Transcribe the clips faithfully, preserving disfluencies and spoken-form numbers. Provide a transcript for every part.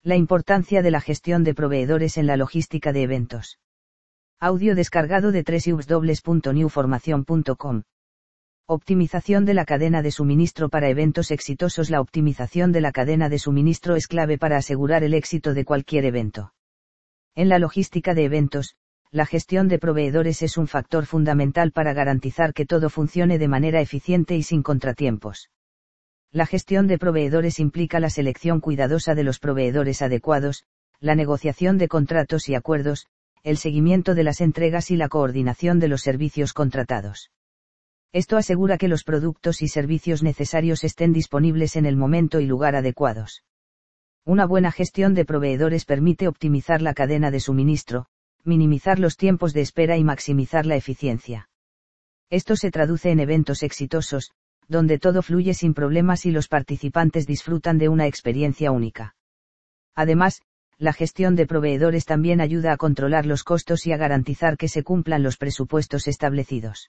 La importancia de la gestión de proveedores en la logística de eventos. Audio descargado de doble u doble u doble u punto new formación punto com. Optimización de la cadena de suministro para eventos exitosos. La optimización de la cadena de suministro es clave para asegurar el éxito de cualquier evento. En la logística de eventos, la gestión de proveedores es un factor fundamental para garantizar que todo funcione de manera eficiente y sin contratiempos. La gestión de proveedores implica la selección cuidadosa de los proveedores adecuados, la negociación de contratos y acuerdos, el seguimiento de las entregas y la coordinación de los servicios contratados. Esto asegura que los productos y servicios necesarios estén disponibles en el momento y lugar adecuados. Una buena gestión de proveedores permite optimizar la cadena de suministro, minimizar los tiempos de espera y maximizar la eficiencia. Esto se traduce en eventos exitosos, donde todo fluye sin problemas y los participantes disfrutan de una experiencia única. Además, la gestión de proveedores también ayuda a controlar los costos y a garantizar que se cumplan los presupuestos establecidos.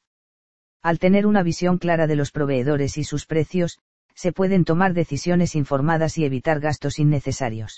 Al tener una visión clara de los proveedores y sus precios, se pueden tomar decisiones informadas y evitar gastos innecesarios.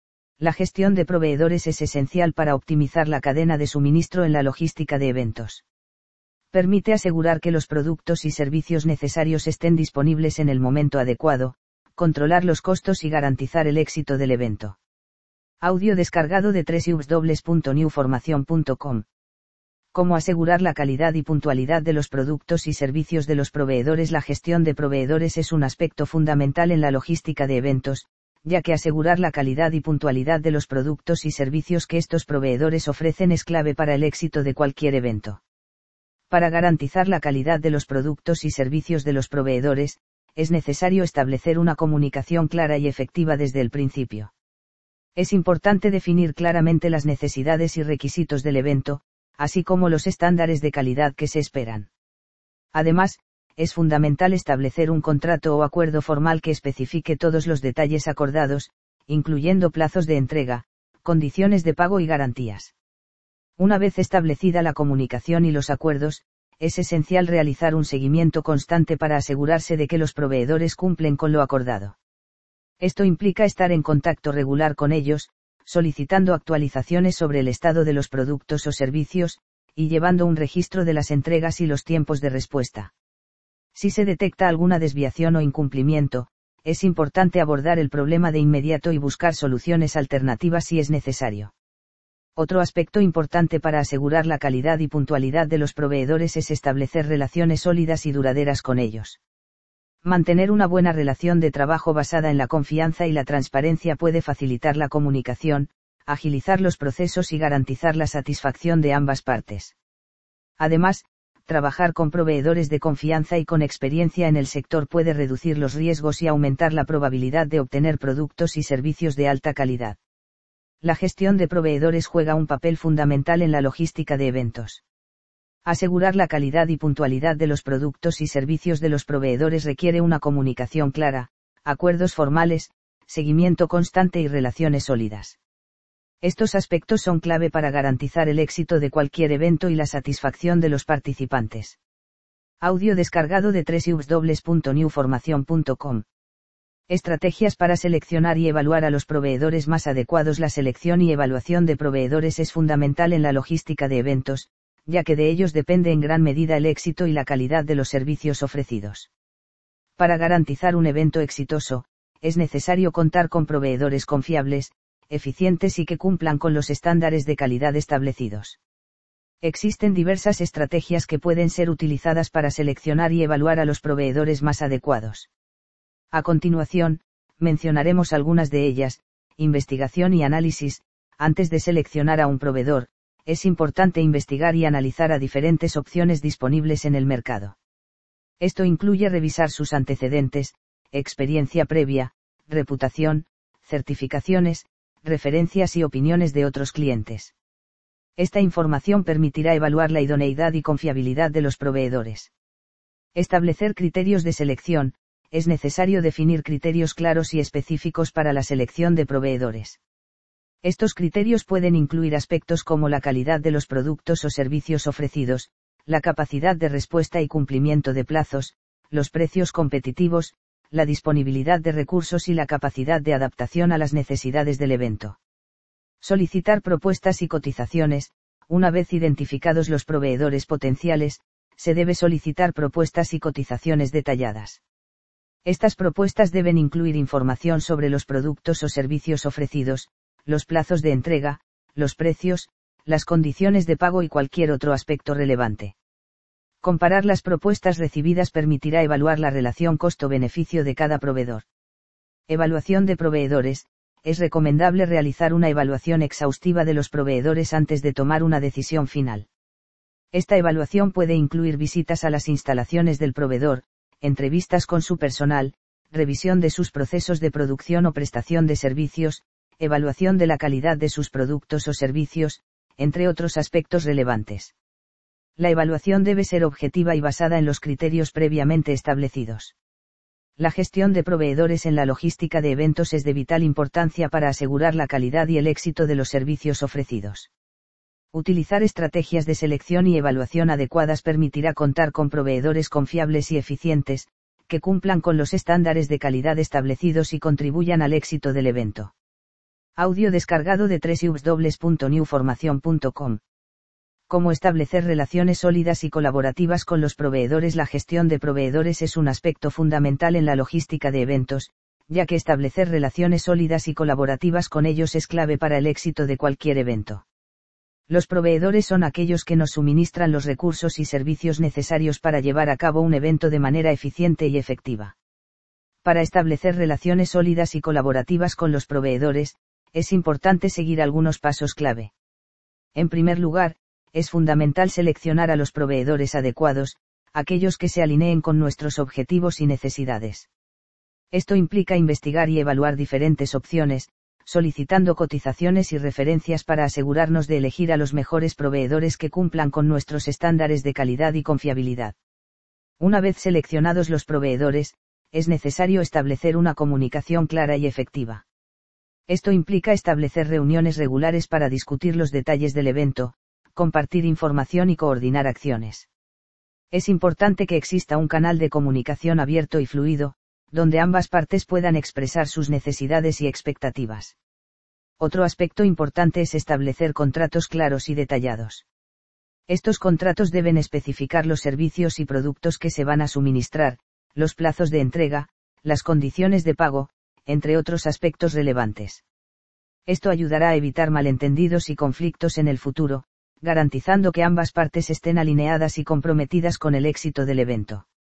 La gestión de proveedores es esencial para optimizar la cadena de suministro en la logística de eventos. Permite asegurar que los productos y servicios necesarios estén disponibles en el momento adecuado, controlar los costos y garantizar el éxito del evento. Audio descargado de doble u doble u doble u punto new formación punto com. Cómo asegurar la calidad y puntualidad de los productos y servicios de los proveedores. La gestión de proveedores es un aspecto fundamental en la logística de eventos, ya que asegurar la calidad y puntualidad de los productos y servicios que estos proveedores ofrecen es clave para el éxito de cualquier evento. Para garantizar la calidad de los productos y servicios de los proveedores, es necesario establecer una comunicación clara y efectiva desde el principio. Es importante definir claramente las necesidades y requisitos del evento, así como los estándares de calidad que se esperan. Además, es fundamental establecer un contrato o acuerdo formal que especifique todos los detalles acordados, incluyendo plazos de entrega, condiciones de pago y garantías. Una vez establecida la comunicación y los acuerdos, es esencial realizar un seguimiento constante para asegurarse de que los proveedores cumplen con lo acordado. Esto implica estar en contacto regular con ellos, solicitando actualizaciones sobre el estado de los productos o servicios, y llevando un registro de las entregas y los tiempos de respuesta. Si se detecta alguna desviación o incumplimiento, es importante abordar el problema de inmediato y buscar soluciones alternativas si es necesario. Otro aspecto importante para asegurar la calidad y puntualidad de los proveedores es establecer relaciones sólidas y duraderas con ellos. Mantener una buena relación de trabajo basada en la confianza y la transparencia puede facilitar la comunicación, agilizar los procesos y garantizar la satisfacción de ambas partes. Además, trabajar con proveedores de confianza y con experiencia en el sector puede reducir los riesgos y aumentar la probabilidad de obtener productos y servicios de alta calidad. La gestión de proveedores juega un papel fundamental en la logística de eventos. Asegurar la calidad y puntualidad de los productos y servicios de los proveedores requiere una comunicación clara, acuerdos formales, seguimiento constante y relaciones sólidas. Estos aspectos son clave para garantizar el éxito de cualquier evento y la satisfacción de los participantes. Audio descargado de doble u doble u doble u punto new formación punto com. Estrategias para seleccionar y evaluar a los proveedores más adecuados. La selección y evaluación de proveedores es fundamental en la logística de eventos, ya que de ellos depende en gran medida el éxito y la calidad de los servicios ofrecidos. Para garantizar un evento exitoso, es necesario contar con proveedores confiables, eficientes y que cumplan con los estándares de calidad establecidos. Existen diversas estrategias que pueden ser utilizadas para seleccionar y evaluar a los proveedores más adecuados. A continuación, mencionaremos algunas de ellas. Investigación y análisis. Antes de seleccionar a un proveedor, es importante investigar y analizar a diferentes opciones disponibles en el mercado. Esto incluye revisar sus antecedentes, experiencia previa, reputación, certificaciones, referencias y opiniones de otros clientes. Esta información permitirá evaluar la idoneidad y confiabilidad de los proveedores. Establecer criterios de selección. Es necesario definir criterios claros y específicos para la selección de proveedores. Estos criterios pueden incluir aspectos como la calidad de los productos o servicios ofrecidos, la capacidad de respuesta y cumplimiento de plazos, los precios competitivos, la disponibilidad de recursos y la capacidad de adaptación a las necesidades del evento. Solicitar propuestas y cotizaciones. Una vez identificados los proveedores potenciales, se debe solicitar propuestas y cotizaciones detalladas. Estas propuestas deben incluir información sobre los productos o servicios ofrecidos, los plazos de entrega, los precios, las condiciones de pago y cualquier otro aspecto relevante. Comparar las propuestas recibidas permitirá evaluar la relación costo-beneficio de cada proveedor. Evaluación de proveedores. Es recomendable realizar una evaluación exhaustiva de los proveedores antes de tomar una decisión final. Esta evaluación puede incluir visitas a las instalaciones del proveedor, entrevistas con su personal, revisión de sus procesos de producción o prestación de servicios, evaluación de la calidad de sus productos o servicios, entre otros aspectos relevantes. La evaluación debe ser objetiva y basada en los criterios previamente establecidos. La gestión de proveedores en la logística de eventos es de vital importancia para asegurar la calidad y el éxito de los servicios ofrecidos. Utilizar estrategias de selección y evaluación adecuadas permitirá contar con proveedores confiables y eficientes, que cumplan con los estándares de calidad establecidos y contribuyan al éxito del evento. Audio descargado de doble u doble u doble u punto new formación punto com. Cómo establecer relaciones sólidas y colaborativas con los proveedores. La gestión de proveedores es un aspecto fundamental en la logística de eventos, ya que establecer relaciones sólidas y colaborativas con ellos es clave para el éxito de cualquier evento. Los proveedores son aquellos que nos suministran los recursos y servicios necesarios para llevar a cabo un evento de manera eficiente y efectiva. Para establecer relaciones sólidas y colaborativas con los proveedores, es importante seguir algunos pasos clave. En primer lugar, es fundamental seleccionar a los proveedores adecuados, aquellos que se alineen con nuestros objetivos y necesidades. Esto implica investigar y evaluar diferentes opciones, solicitando cotizaciones y referencias para asegurarnos de elegir a los mejores proveedores que cumplan con nuestros estándares de calidad y confiabilidad. Una vez seleccionados los proveedores, es necesario establecer una comunicación clara y efectiva. Esto implica establecer reuniones regulares para discutir los detalles del evento, compartir información y coordinar acciones. Es importante que exista un canal de comunicación abierto y fluido, donde ambas partes puedan expresar sus necesidades y expectativas. Otro aspecto importante es establecer contratos claros y detallados. Estos contratos deben especificar los servicios y productos que se van a suministrar, los plazos de entrega, las condiciones de pago, entre otros aspectos relevantes. Esto ayudará a evitar malentendidos y conflictos en el futuro, garantizando que ambas partes estén alineadas y comprometidas con el éxito del evento.